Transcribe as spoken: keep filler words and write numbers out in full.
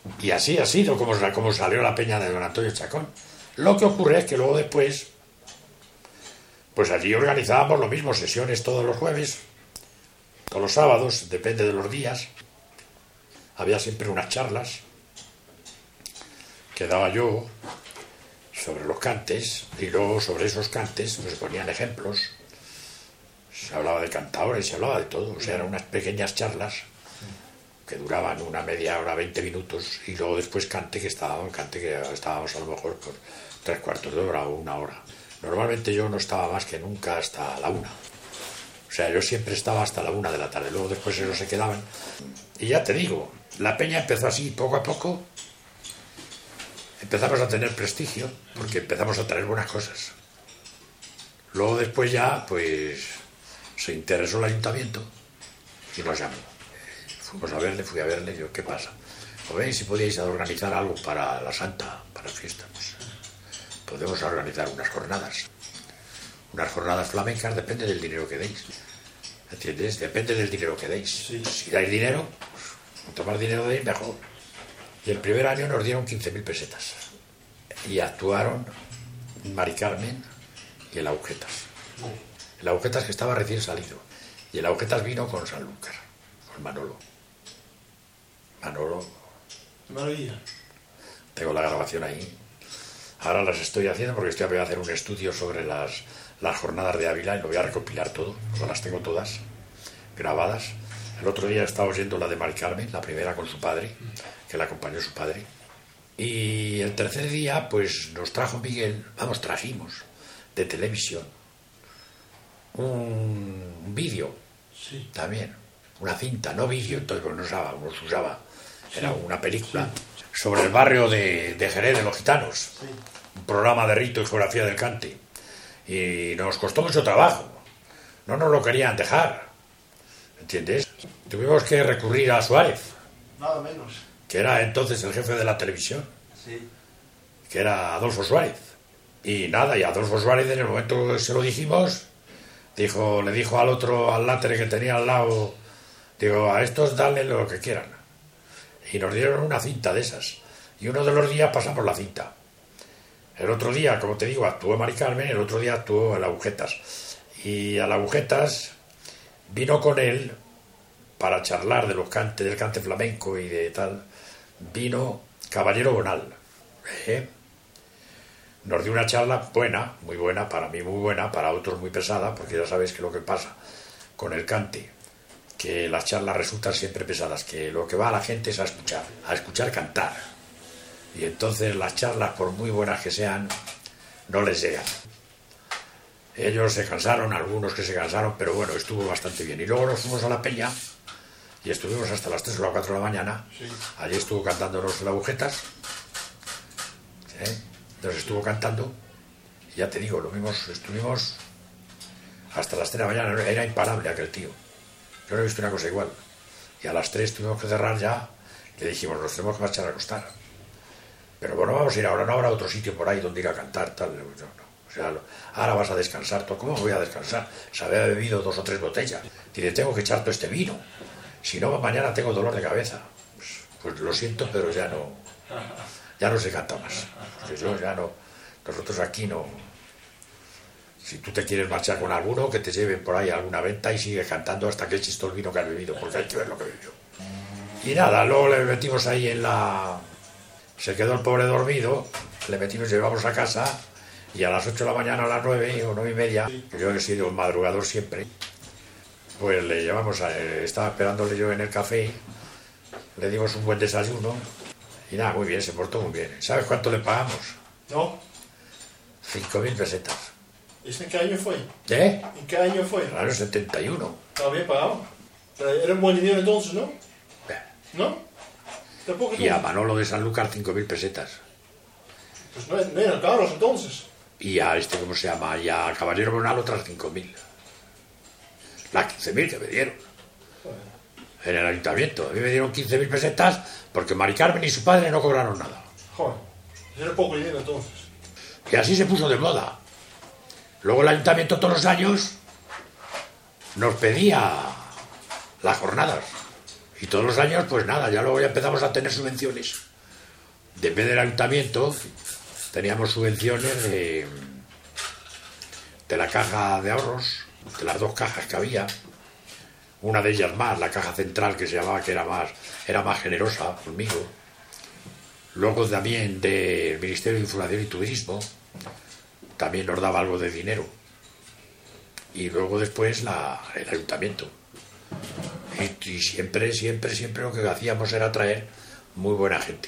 Y así ha sido como, como salió la peña de don Antonio Chacón. Lo que ocurre es que luego después, pues allí organizábamos lo mismo, sesiones todos los jueves, todos los sábados, depende de los días. Había siempre unas charlas que daba yo sobre los cantes, y luego sobre esos cantes pues, se ponían ejemplos, se hablaba de cantadores, se hablaba de todo, o sea, eran unas pequeñas charlas que duraban una media hora, veinte minutos, y luego después cante que estábamos, cante que estábamos a lo mejor por tres cuartos de hora o una hora. Normalmente yo no estaba más que nunca hasta la una. O sea, yo siempre estaba hasta la una de la tarde, luego después ellos se quedaban. Y ya te digo, la peña empezó así, poco a poco, empezamos a tener prestigio, porque empezamos a traer buenas cosas. Luego después ya, pues, se interesó el ayuntamiento y nos llamó. Fuimos a verle, fui a verle, yo, ¿qué pasa? ¿O veis si podíais organizar algo para la Santa, para la fiesta? Pues, podemos organizar unas jornadas. Unas jornadas flamencas, depende del dinero que deis. ¿Entiendes? Depende del dinero que deis. Sí. Si dais dinero, pues, cuanto más dinero deis, mejor. Y el primer año nos dieron quince mil pesetas. Y actuaron Mari Carmen y el Agujetas. El Agujetas que estaba recién salido. Y el Agujetas vino con Sanlúcar, con Manolo. Manolo. Maravilla. Tengo la grabación ahí. Ahora las estoy haciendo porque estoy a hacer un estudio sobre las, las jornadas de Ávila y lo voy a recopilar todo. Las tengo todas grabadas. El otro día estaba oyendo la de Mari Carmen, la primera con su padre, que la acompañó su padre. Y el tercer día, pues nos trajo Miguel, vamos, trajimos de televisión un, un vídeo, sí. También, una cinta, no vídeo, entonces pues no usaba, no se usaba, era sí. una película sí. Sobre el barrio de, de Jerez de los Gitanos, sí. Un programa de rito y geografía del cante. Y nos costó mucho trabajo, no nos lo querían dejar, ¿entiendes? Tuvimos que recurrir a Suárez. Nada menos. Que era entonces el jefe de la televisión, sí. Que era Adolfo Suárez. Y nada, y Adolfo Suárez en el momento que se lo dijimos, dijo, le dijo al otro, al látere que tenía al lado, digo, a estos dale lo que quieran. Y nos dieron una cinta de esas. Y uno de los días pasamos la cinta. El otro día, como te digo, actuó Mari Carmen, el otro día actuó el Agujetas. Y al Agujetas vino con él, para charlar de los cantes, del cante flamenco y de tal, vino Caballero Bonal. ¿Eh? Nos dio una charla buena, muy buena, para mí muy buena, para otros muy pesada, porque ya sabes que lo que pasa con el cante, que las charlas resultan siempre pesadas, que lo que va a la gente es a escuchar, a escuchar cantar. Y entonces las charlas, por muy buenas que sean, no les llegan. Ellos se cansaron, algunos que se cansaron, pero bueno, estuvo bastante bien. Y luego nos fuimos a la peña, y estuvimos hasta las tres o las cuatro de la mañana. Sí. Allí estuvo cantándonos el Agujetas. ¿Eh? Nos estuvo cantando. Y ya te digo, lo vimos, estuvimos hasta las tres de la mañana. Era imparable aquel tío. Yo no he visto una cosa igual. Y a las tres tuvimos que cerrar ya. Le dijimos, nos tenemos que marchar a acostar. Pero bueno, vamos a ir ahora. No habrá otro sitio por ahí donde ir a cantar. Tal. No, no. O sea, ahora vas a descansar. ¿Cómo voy a descansar? Se había bebido dos o tres botellas. Dice, tengo que echar todo este vino. Si no, mañana tengo dolor de cabeza. Pues, pues lo siento, pero ya no, ya no se canta más. Porque yo ya no, nosotros aquí no. Si tú te quieres marchar con alguno, que te lleven por ahí a alguna venta y sigue cantando hasta que eches todo el vino que has bebido, porque hay que ver lo que bebió. Y nada, luego le metimos ahí en la... Se quedó el pobre dormido, le metimos, llevamos a casa, y a las ocho de la mañana, a las nueve o nueve y media, que yo he sido un madrugador siempre, pues le llevamos, a, estaba esperándole yo en el café, le dimos un buen desayuno y nada, muy bien, se portó muy bien. ¿Sabes cuánto le pagamos? No. Cinco mil pesetas. ¿Y en qué año fue? ¿Eh? ¿En qué año fue? En el año setenta y uno. Estaba bien pagado. Era un buen dinero entonces, ¿no? Eh. ¿No? ¿Tampoco y a Manolo de Sanlúcar cinco mil pesetas. Pues no, no eran caros entonces. Y a este, ¿cómo se llama? Y a Caballero Bonal otras cinco mil. Las quince mil que me dieron. Bueno. En el ayuntamiento. A mí me dieron quince mil pesetas porque Mari Carmen y su padre no cobraron nada. Joder, era poco dinero entonces. Y así se puso de moda. Luego el ayuntamiento todos los años nos pedía las jornadas. Y todos los años, pues nada, ya luego ya empezamos a tener subvenciones. de vez del ayuntamiento, teníamos subvenciones de, de la caja de ahorros, de las dos cajas que había, una de ellas más, la caja central que se llamaba, que era más, era más generosa conmigo. Luego también del Ministerio de Información y Turismo, también nos daba algo de dinero. Y luego después la, el ayuntamiento. Y, y siempre, siempre, siempre lo que hacíamos era traer muy buena gente.